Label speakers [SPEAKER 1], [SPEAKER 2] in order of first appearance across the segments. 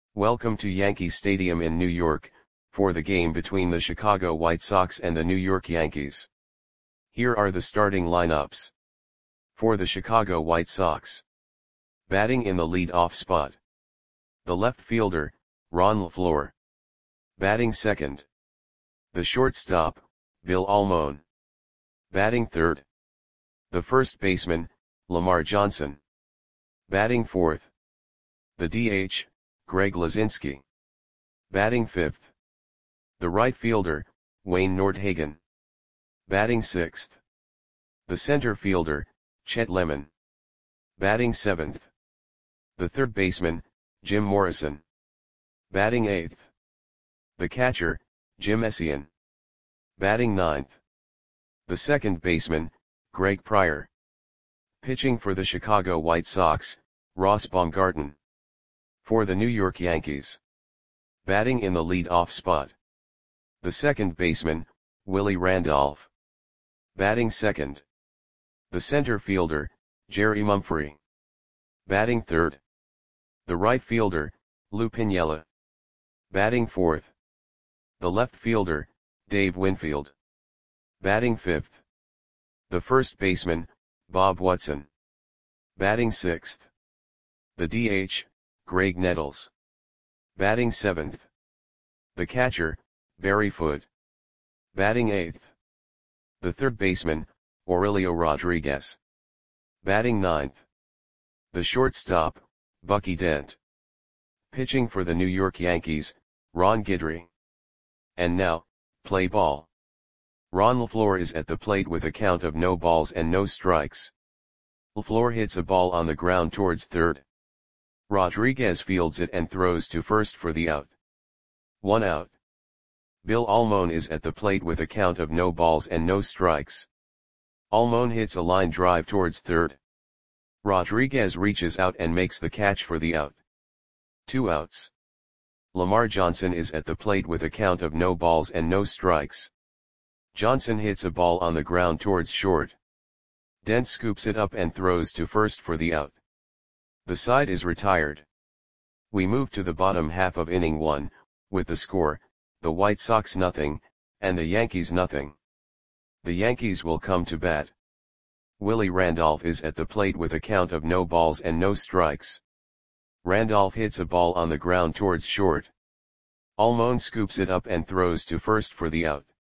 [SPEAKER 1] Welcome to Yankee Stadium in New York, for the game between the Chicago White Sox and the New York Yankees. Here are the starting lineups. For the Chicago White Sox. Batting in the lead-off spot. The left fielder, Ron LeFlore. Batting second. The shortstop, Bill Almon. Batting third. The first baseman, Lamar Johnson. Batting fourth. The DH, Greg Luzinski. Batting fifth. The right fielder, Wayne Nordhagen. Batting sixth. The center fielder, Chet Lemon. Batting seventh. The third baseman, Jim Morrison. Batting eighth. The catcher, Jim Essien. Batting ninth. The second baseman, Greg Pryor. Pitching for the Chicago White Sox, Ross Baumgarten. For the New York Yankees. Batting in the lead-off spot. The second baseman, Willie Randolph. Batting second. The center fielder, Jerry Mumphrey. Batting third. The right fielder, Lou Piniella. Batting fourth. The left fielder, Dave Winfield. Batting fifth. The first baseman, Bob Watson. Batting sixth. The DH, Greg Nettles. Batting seventh. The catcher, Barry Foote. Batting eighth. The third baseman, Aurelio Rodriguez. Batting ninth. The shortstop, Bucky Dent. Pitching for the New York Yankees, Ron Guidry. And now, play ball. Ron LeFlore is at the plate with a count of no balls and no strikes. LeFlore hits a ball on the ground towards third. Rodriguez fields it and throws to first for the out. 1 out. Bill Almon is at the plate with a count of no balls and no strikes. Almon hits a line drive towards third. Rodriguez reaches out and makes the catch for the out. 2 outs. Lamar Johnson is at the plate with a count of no balls and no strikes. Johnson hits a ball on the ground towards short. Dent scoops it up and throws to first for the out. The side is retired. We move to the bottom half of inning 1, with the score, the White Sox 0, and the Yankees 0. The Yankees will come to bat. Willie Randolph is at the plate with a count of no balls and no strikes. Randolph hits a ball on the ground towards short. Almon scoops it up and throws to first for the out.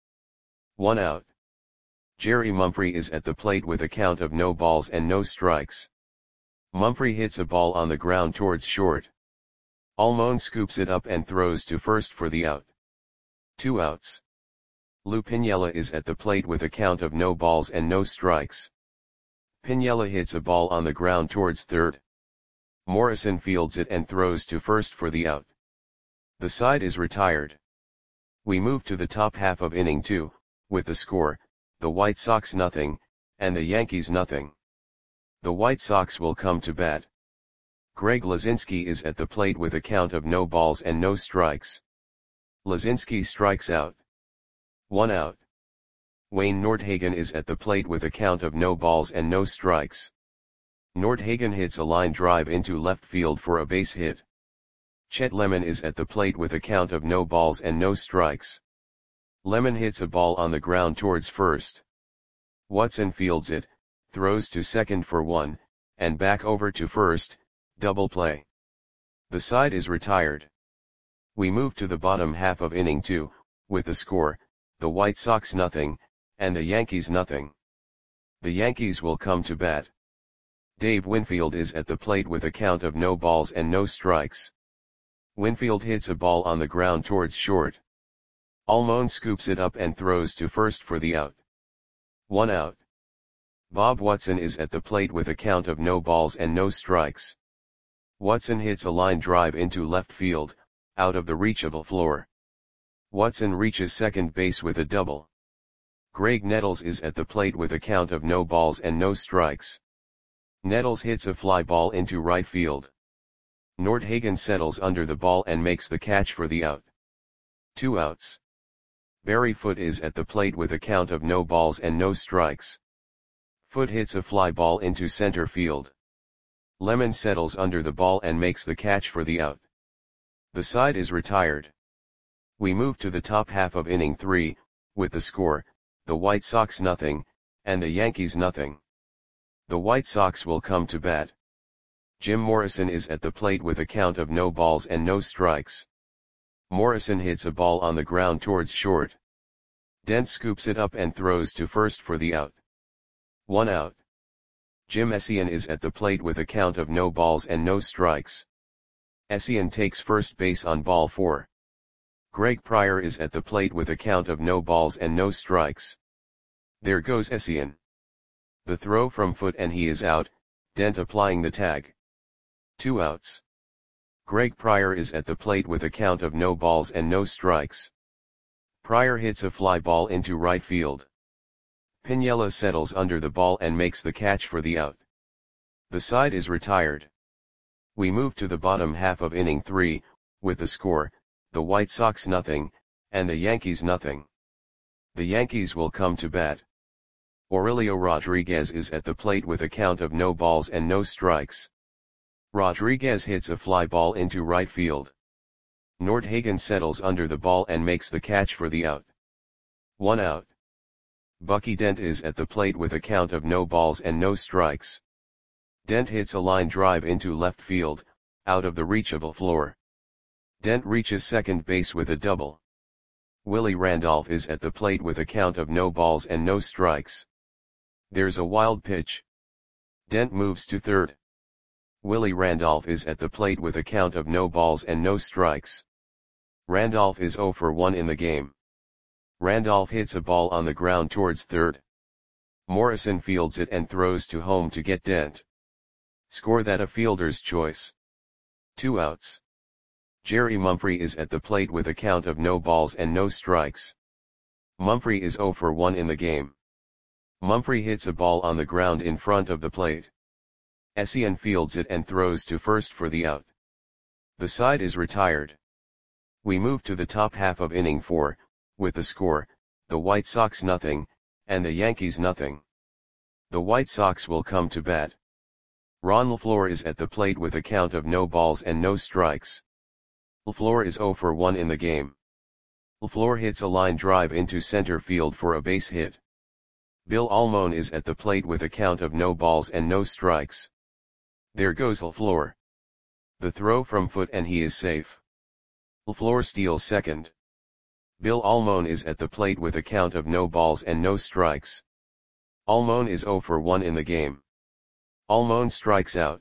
[SPEAKER 1] 1 out. Jerry Mumphrey is at the plate with a count of no balls and no strikes. Mumphrey hits a ball on the ground towards short. Almon scoops it up and throws to first for the out. 2 outs. Lou Piniella is at the plate with a count of no balls and no strikes. Piniella hits a ball on the ground towards third. Morrison fields it and throws to first for the out. The side is retired. We move to the top half of inning 2, with the score, the White Sox 0, and the Yankees 0. The White Sox will come to bat. Greg Luzinski is at the plate with a count of no balls and no strikes. Luzinski strikes out. 1 out. Wayne Nordhagen is at the plate with a count of no balls and no strikes. Nordhagen hits a line drive into left field for a base hit. Chet Lemon is at the plate with a count of no balls and no strikes. Lemon hits a ball on the ground towards first. Watson fields it, throws to second for 1, and back over to first, double play. The side is retired. We move to the bottom half of inning 2, with the score, the White Sox 0, and the Yankees 0. The Yankees will come to bat. Dave Winfield is at the plate with a count of no balls and no strikes. Winfield hits a ball on the ground towards short. Almon scoops it up and throws to first for the out. 1 out. Bob Watson is at the plate with a count of no balls and no strikes. Watson hits a line drive into left field, out of the reach of LeFlore. Watson reaches second base with a double. Greg Nettles is at the plate with a count of no balls and no strikes. Nettles hits a fly ball into right field. Nordhagen settles under the ball and makes the catch for the out. 2 outs. Barry Foote is at the plate with a count of no balls and no strikes. Foote hits a fly ball into center field. Lemon settles under the ball and makes the catch for the out. The side is retired. We move to the top half of inning 3, with the score, the White Sox nothing, and the Yankees nothing. The White Sox will come to bat. Jim Morrison is at the plate with a count of no balls and no strikes. Morrison hits a ball on the ground towards short. Dent scoops it up and throws to first for the out. 1 out. Jim Essien is at the plate with a count of no balls and no strikes. Essien takes first base on ball 4. Greg Pryor is at the plate with a count of no balls and no strikes. There goes Essien. The throw from foot and he is out, Dent applying the tag. 2 outs. Greg Pryor is at the plate with a count of no balls and no strikes. Pryor hits a fly ball into right field. Piniella settles under the ball and makes the catch for the out. The side is retired. We move to the bottom half of inning 3, with the score, the White Sox nothing, and the Yankees nothing. The Yankees will come to bat. Aurelio Rodriguez is at the plate with a count of no balls and no strikes. Rodriguez hits a fly ball into right field. Nordhagen settles under the ball and makes the catch for the out. 1 out. Bucky Dent is at the plate with a count of no balls and no strikes. Dent hits a line drive into left field, out of the reach of LaFleur. Dent reaches second base with a double. Willie Randolph is at the plate with a count of no balls and no strikes. There's a wild pitch. Dent moves to third. Willie Randolph is at the plate with a count of no balls and no strikes. Randolph is 0 for 1 in the game. Randolph hits a ball on the ground towards third. Morrison fields it and throws to home to get Dent. Score that a fielder's choice. 2 outs. Jerry Mumphrey is at the plate with a count of no balls and no strikes. Mumphrey is 0 for 1 in the game. Mumphrey hits a ball on the ground in front of the plate. Essien fields it and throws to first for the out. The side is retired. We move to the top half of inning 4, with the score, the White Sox nothing, and the Yankees nothing. The White Sox will come to bat. Ron LaFleur is at the plate with a count of no balls and no strikes. LaFleur is 0 for 1 in the game. LaFleur hits a line drive into center field for a base hit. Bill Almon is at the plate with a count of no balls and no strikes. There goes LaFleur. The throw from foot and he is safe. LaFleur steals second. Bill Almon is at the plate with a count of no balls and no strikes. Almon is 0 for 1 in the game. Almon strikes out.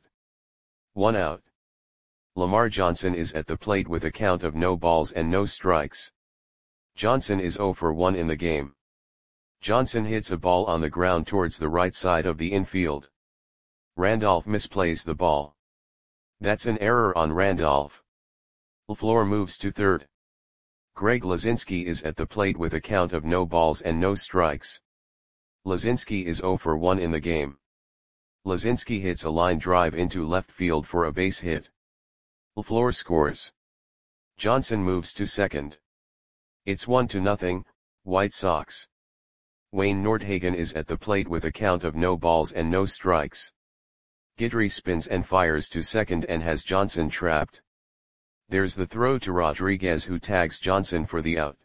[SPEAKER 1] 1 out. Lamar Johnson is at the plate with a count of no balls and no strikes. Johnson is 0 for 1 in the game. Johnson hits a ball on the ground towards the right side of the infield. Randolph misplays the ball. That's an error on Randolph. LaFleur moves to third. Greg Lazinski is at the plate with a count of no balls and no strikes. Lazinski is 0 for 1 in the game. Lazinski hits a line drive into left field for a base hit. LaFleur scores. Johnson moves to second. It's 1-0, White Sox. Wayne Nordhagen is at the plate with a count of no balls and no strikes. Guidry spins and fires to second and has Johnson trapped. There's the throw to Rodriguez who tags Johnson for the out.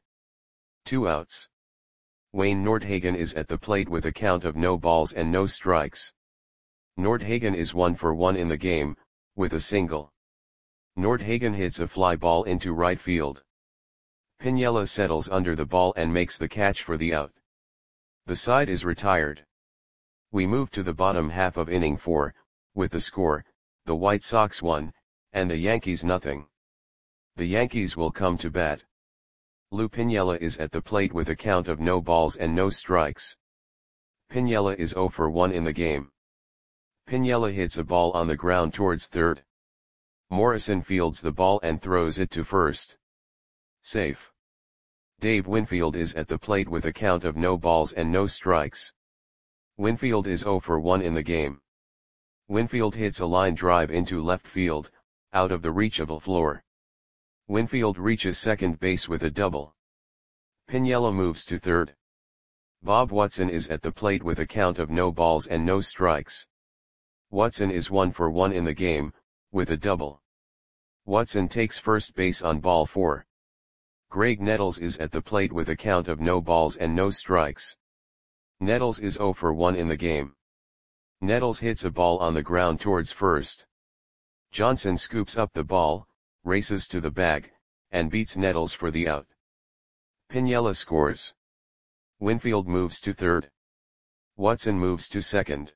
[SPEAKER 1] 2 outs. Wayne Nordhagen is at the plate with a count of no balls and no strikes. Nordhagen is 1 for 1 in the game, with a single. Nordhagen hits a fly ball into right field. Piniella settles under the ball and makes the catch for the out. The side is retired. We move to the bottom half of inning 4, with the score, the White Sox 1, and the Yankees nothing. The Yankees will come to bat. Lou Piniella is at the plate with a count of no balls and no strikes. Piniella is 0 for 1 in the game. Piniella hits a ball on the ground towards third. Morrison fields the ball and throws it to first. Safe. Dave Winfield is at the plate with a count of no balls and no strikes. Winfield is 0 for 1 in the game. Winfield hits a line drive into left field, out of the reach of LaFleur. Winfield reaches second base with a double. Piniella moves to third. Bob Watson is at the plate with a count of no balls and no strikes. Watson is 1 for 1 in the game, with a double. Watson takes first base on ball 4. Graig Nettles is at the plate with a count of no balls and no strikes. Nettles is 0 for 1 in the game. Nettles hits a ball on the ground towards first. Johnson scoops up the ball, races to the bag, and beats Nettles for the out. Piniella scores. Winfield moves to third. Watson moves to second.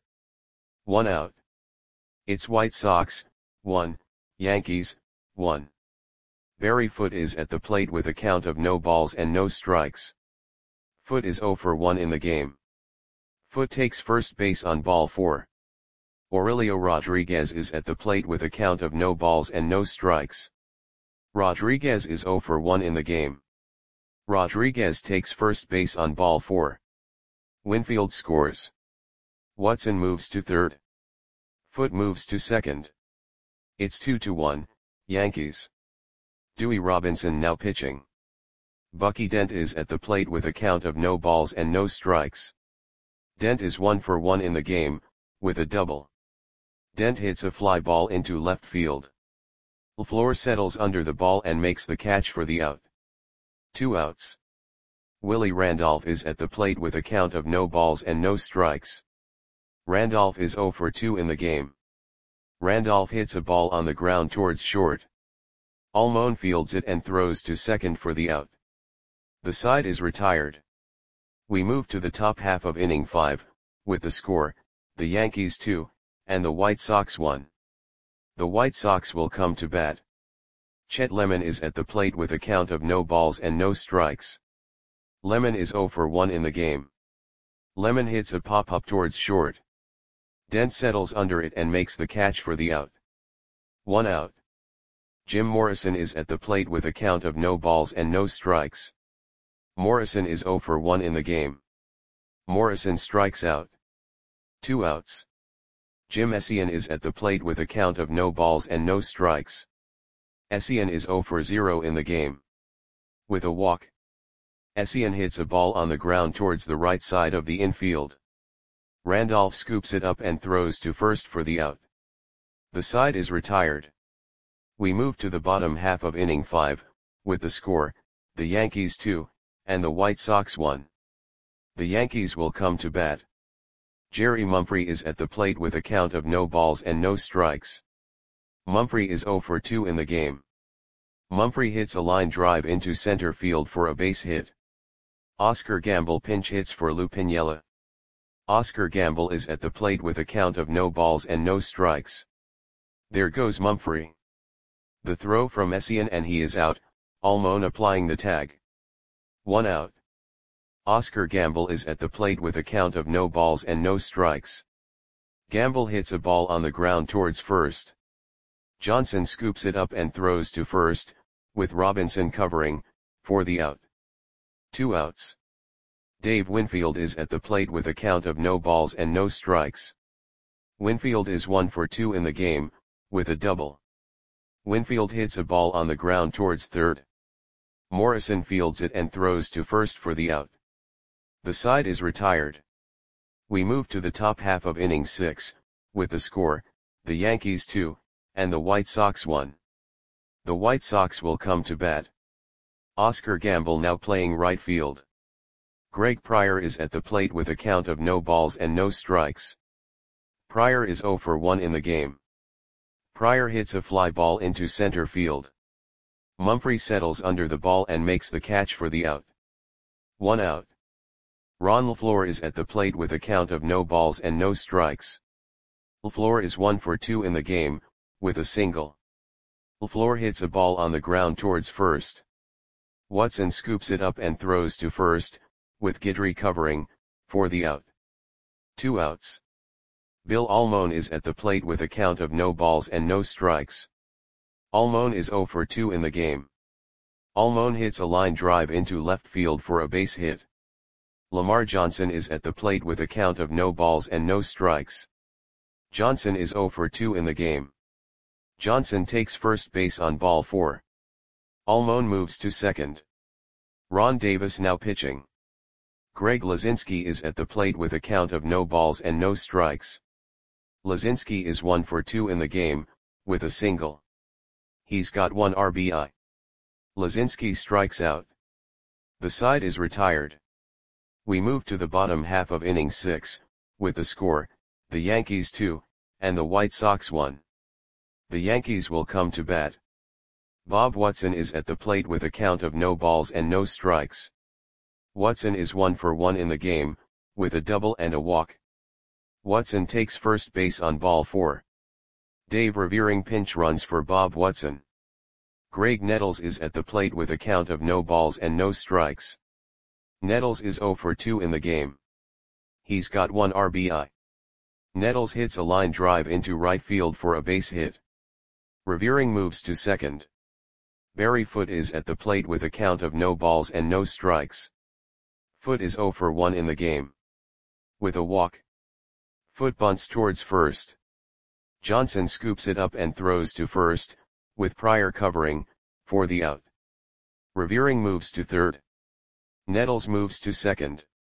[SPEAKER 1] 1 out. It's White Sox, 1, Yankees, 1. Barry Foote is at the plate with a count of no balls and no strikes. Foote is 0 for 1 in the game. Foote takes first base on ball 4. Aurelio Rodriguez is at the plate with a count of no balls and no strikes. Rodriguez is 0 for 1 in the game. Rodriguez takes first base on ball 4. Winfield scores. Watson moves to third. Foote moves to second. It's 2-1, Yankees. Dewey Robinson now pitching. Bucky Dent is at the plate with a count of no balls and no strikes. Dent is 1 for 1 in the game, with a double. Dent hits a fly ball into left field. LaFleur settles under the ball and makes the catch for the out. 2 outs. Willie Randolph is at the plate with a count of no balls and no strikes. Randolph is 0 for 2 in the game. Randolph hits a ball on the ground towards short. Almon fields it and throws to second for the out. The side is retired. We move to the top half of inning 5, with the score, the Yankees 2, and the White Sox 1. The White Sox will come to bat. Chet Lemon is at the plate with a count of no balls and no strikes. Lemon is 0 for 1 in the game. Lemon hits a pop-up towards short. Dent settles under it and makes the catch for the out. 1 out. Jim Morrison is at the plate with a count of no balls and no strikes. Morrison is 0 for 1 in the game. Morrison strikes out. 2 outs. Jim Essien is at the plate with a count of no balls and no strikes. Essien is 0 for 0 in the game. With a walk. Essien hits a ball on the ground towards the right side of the infield. Randolph scoops it up and throws to first for the out. The side is retired. We move to the bottom half of inning 5, with the score, the Yankees 2, and the White Sox 1. The Yankees will come to bat. Jerry Mumphrey is at the plate with a count of no balls and no strikes. Mumphrey is 0 for 2 in the game. Mumphrey hits a line drive into center field for a base hit. Oscar Gamble pinch hits for Lou Piniella. Oscar Gamble is at the plate with a count of no balls and no strikes. There goes Mumphrey. The throw from Essien and he is out, Almon applying the tag. 1 out. Oscar Gamble is at the plate with a count of no balls and no strikes. Gamble hits a ball on the ground towards first. Johnson scoops it up and throws to first, with Robinson covering, for the out. 2 outs. Dave Winfield is at the plate with a count of no balls and no strikes. Winfield is 1 for 2 in the game, with a double. Winfield hits a ball on the ground towards third. Morrison fields it and throws to first for the out. The side is retired. We move to the top half of inning 6, with the score, the Yankees 2, and the White Sox 1. The White Sox will come to bat. Oscar Gamble now playing right field. Greg Pryor is at the plate with a count of no balls and no strikes. Pryor is 0 for 1 in the game. Pryor hits a fly ball into center field. Mumphrey settles under the ball and makes the catch for the out. 1 out. Ron LaFleur is at the plate with a count of no balls and no strikes. LaFleur is 1 for 2 in the game, with a single. LaFleur hits a ball on the ground towards first. Watson scoops it up and throws to first, with Guidry covering, for the out. 2 outs. Bill Almon is at the plate with a count of no balls and no strikes. Almon is 0 for 2 in the game. Almon hits a line drive into left field for a base hit. Lamar Johnson is at the plate with a count of no balls and no strikes. Johnson is 0 for 2 in the game. Johnson takes first base on ball 4. Almon moves to second. Ron Davis now pitching. Greg Lazinski is at the plate with a count of no balls and no strikes. Lazinski is 1 for 2 in the game, with a single. He's got 1 RBI. Lazinski strikes out. The side is retired. We move to the bottom half of inning 6, with the score, the Yankees 2, and the White Sox 1. The Yankees will come to bat. Bob Watson is at the plate with a count of no balls and no strikes. Watson is 1 for 1 in the game, with a double and a walk. Watson takes first base on ball 4. Dave Revering pinch runs for Bob Watson. Greg Nettles is at the plate with a count of no balls and no strikes. Nettles is 0 for 2 in the game. He's got 1 RBI. Nettles hits a line drive into right field for a base hit. Revering moves to second. Barry Foote is at the plate with a count of no balls and no strikes. Foote is 0 for 1 in the game. With a walk. Foote bunts towards first. Johnson scoops it up and throws to first, with Pryor covering, for the out. Revering moves to third. Nettles moves to second.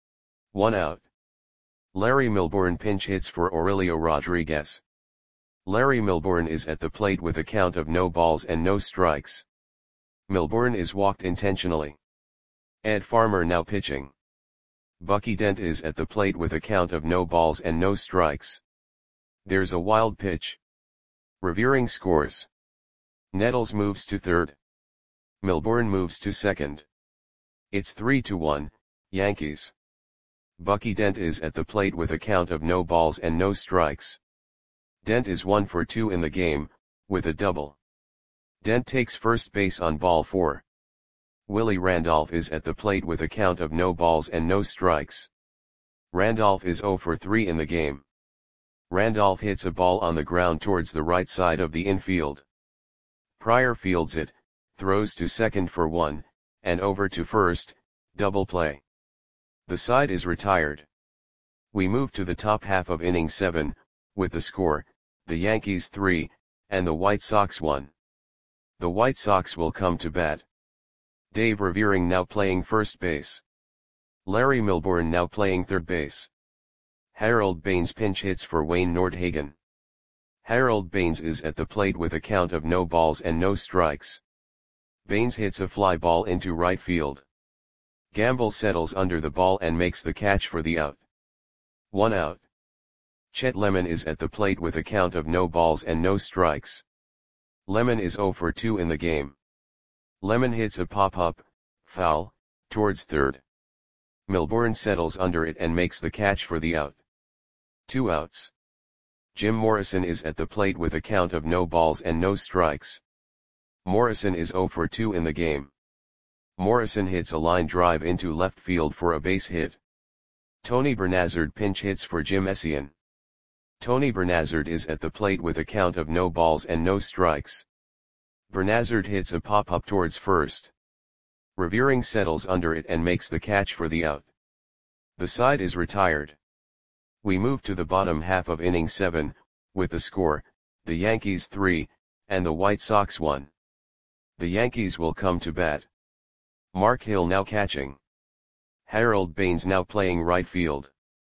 [SPEAKER 1] 1 out. Larry Milbourne pinch hits for Aurelio Rodriguez. Larry Milbourne is at the plate with a count of no balls and no strikes. Milbourne is walked intentionally. Ed Farmer now pitching. Bucky Dent is at the plate with a count of no balls and no strikes. There's a wild pitch. Revering scores. Nettles moves to third. Milbourne moves to second. It's 3-1, Yankees. Bucky Dent is at the plate with a count of no balls and no strikes. Dent is 1 for 2 in the game, with a double. Dent takes first base on ball 4. Willie Randolph is at the plate with a count of no balls and no strikes. Randolph is 0 for 3 in the game. Randolph hits a ball on the ground towards the right side of the infield. Pryor fields it, throws to second for 1, and over to first, double play. The side is retired. We move to the top half of inning 7, with the score, the Yankees 3, and the White Sox 1. The White Sox will come to bat. Dave Revering now playing first base. Larry Milbourne now playing third base. Harold Baines pinch hits for Wayne Nordhagen. Harold Baines is at the plate with a count of no balls and no strikes. Baines hits a fly ball into right field. Gamble settles under the ball and makes the catch for the out. 1 out. Chet Lemon is at the plate with a count of no balls and no strikes. Lemon is 0 for 2 in the game. Lemon hits a pop-up, foul, towards third. Milbourne settles under it and makes the catch for the out. 2 outs. Jim Morrison is at the plate with a count of no balls and no strikes. Morrison is 0 for 2 in the game. Morrison hits a line drive into left field for a base hit. Tony Bernazard pinch hits for Jim Essien. Tony Bernazard is at the plate with a count of no balls and no strikes. Bernazard hits a pop-up towards first. Revering settles under it and makes the catch for the out. The side is retired. We move to the bottom half of inning 7, with the score, the Yankees 3, and the White Sox 1. The Yankees will come to bat. Mark Hill now catching. Harold Baines now playing right field.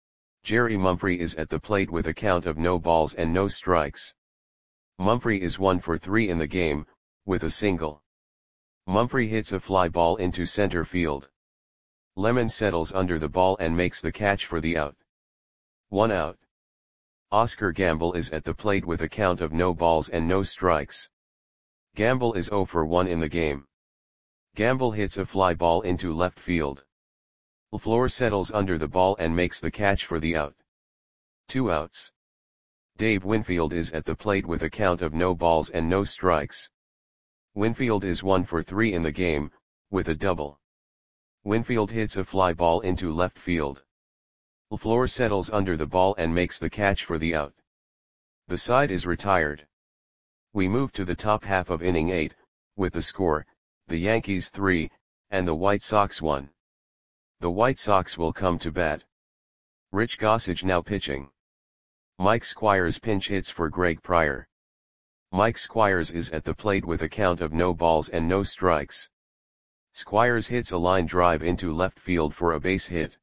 [SPEAKER 1] Jerry Mumphrey is at the plate with a count of no balls and no strikes. Mumphrey is 1 for 3 in the game, with a single. Mumphrey hits a fly ball into center field. Lemon settles under the ball and makes the catch for the out. 1 out. Oscar Gamble is at the plate with a count of no balls and no strikes. Gamble is 0 for 1 in the game. Gamble hits a fly ball into left field. LaFleur settles under the ball and makes the catch for the out. 2 outs. Dave Winfield is at the plate with a count of no balls and no strikes. Winfield is 1 for 3 in the game, with a double. Winfield hits a fly ball into left field. LaFleur settles under the ball and makes the catch for the out. The side is retired. We move to the top half of inning 8, with the score, the Yankees 3, and the White Sox 1. The White Sox will come to bat. Rich Gossage now pitching. Mike Squires pinch hits for Greg Pryor. Mike Squires is at the plate with a count of no balls and no strikes. Squires hits a line drive into left field for a base hit.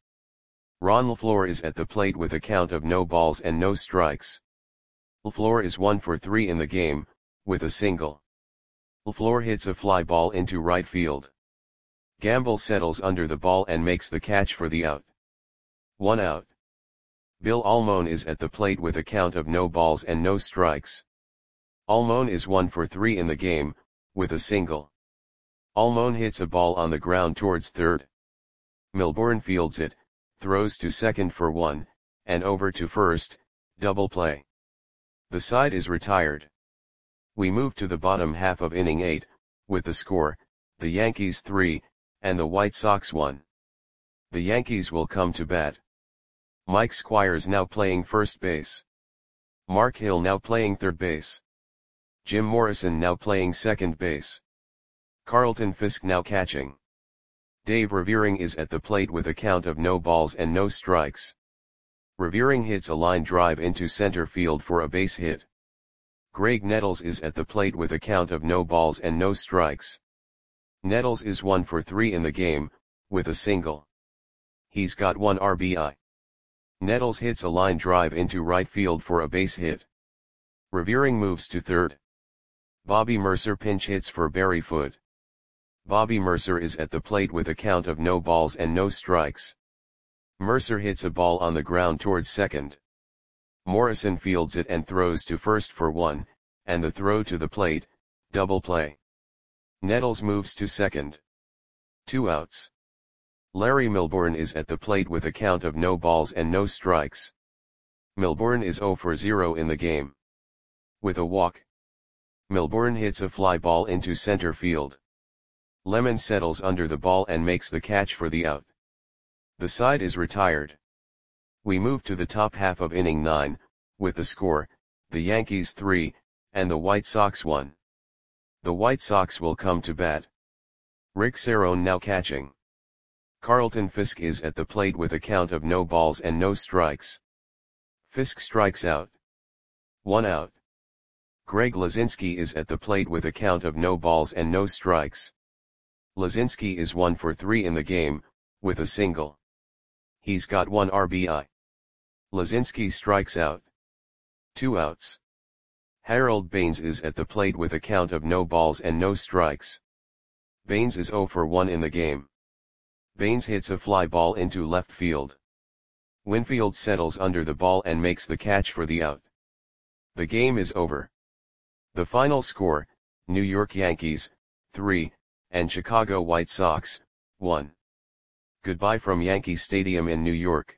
[SPEAKER 1] Ron LaFleur is at the plate with a count of no balls and no strikes. LaFleur is 1 for 3 in the game, with a single. Floor hits a fly ball into right field. Gamble settles under the ball and makes the catch for the out. 1 out. Bill Almon is at the plate with a count of no balls and no strikes. Almon is 1 for 3 in the game, with a single. Almon hits a ball on the ground towards third. Milbourne fields it, throws to second for 1, and over to first, double play. The side is retired. We move to the bottom half of inning 8, with the score, the Yankees 3, and the White Sox 1. The Yankees will come to bat. Mike Squires now playing first base. Mark Hill now playing third base. Jim Morrison now playing second base. Carlton Fisk now catching. Dave Revering is at the plate with a count of no balls and no strikes. Revering hits a line drive into center field for a base hit. Greg Nettles is at the plate with a count of no balls and no strikes. Nettles is 1 for 3 in the game, with a single. He's got 1 RBI. Nettles hits a line drive into right field for a base hit. Revering moves to third. Bobby Mercer pinch hits for Barry Foote. Bobby Mercer is at the plate with a count of no balls and no strikes. Mercer hits a ball on the ground towards second. Morrison fields it and throws to first for 1, and the throw to the plate, double play. Nettles moves to second. 2 outs. Larry Milbourne is at the plate with a count of no balls and no strikes. Milbourne is 0 for 0 in the game. With a walk. Milbourne hits a fly ball into center field. Lemon settles under the ball and makes the catch for the out. The side is retired. We move to the top half of inning 9, with the score, the Yankees 3, and the White Sox 1. The White Sox will come to bat. Rick Cerone now catching. Carlton Fisk is at the plate with a count of no balls and no strikes. Fisk strikes out. 1 out. Greg Lazinski is at the plate with a count of no balls and no strikes. Lazinski is 1 for 3 in the game, with a single. He's got 1 RBI. Lazinski strikes out. 2 outs. Harold Baines is at the plate with a count of no balls and no strikes. Baines is 0 for 1 in the game. Baines hits a fly ball into left field. Winfield settles under the ball and makes the catch for the out. The game is over. The final score, New York Yankees, 3, and Chicago White Sox, 1. Goodbye from Yankee Stadium in New York.